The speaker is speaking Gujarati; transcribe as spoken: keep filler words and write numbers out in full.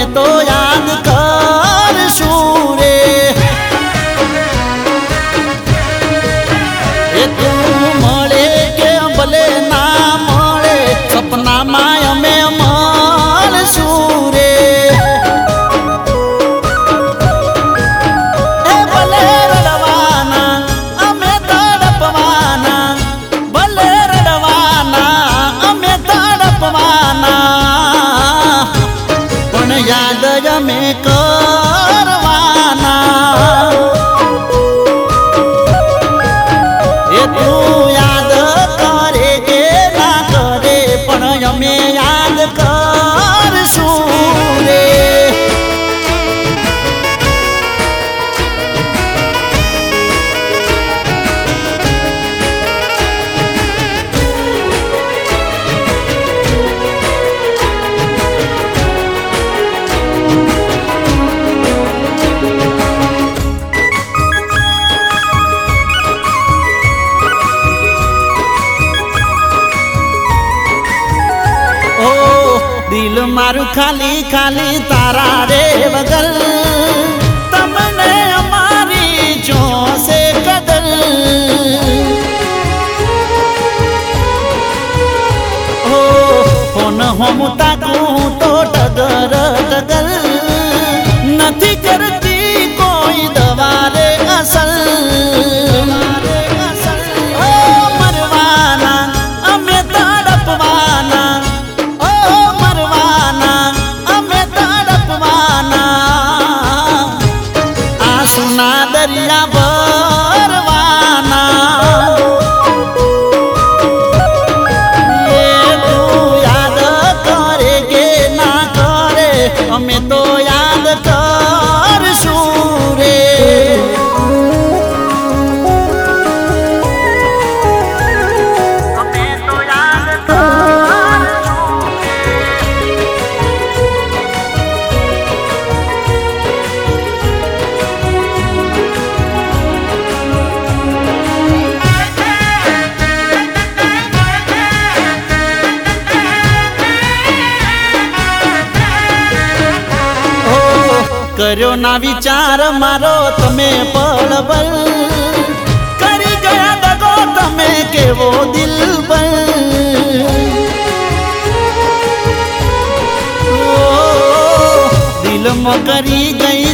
અમે તો યાદ કરશું રે એ તું મળે કે ભલે ના મળે સપનામાં અમે મળશું રે એ ભલે રડવાના અમે તડપવાના ભલે રડવાના અમે તડપવાના પણ યાદ જ અમે કરવાના એ તું યાદ કરે કે ના કરે પણ અમે યાદ કરશું રે દિલ મારું ખાલી ખાલી તારા રે વગર તમને અમારી જોશે કદર ઓ ફોન હોમ તાકું તો ટગર ટગર નથી કરતી કોઈ દવા રે અસર મરવાના અમે તડપવાના આસુના દરિયા ભરવાના એ તું યાદ કરે કે ના કરે અમે તો યાદ કરશું રે અમે તો યાદ કર્યો ના વિચાર મારો તમે પળબલ કરી ગયા દગો તમે કેવો દિલબર દિલમાં કરી ગઈ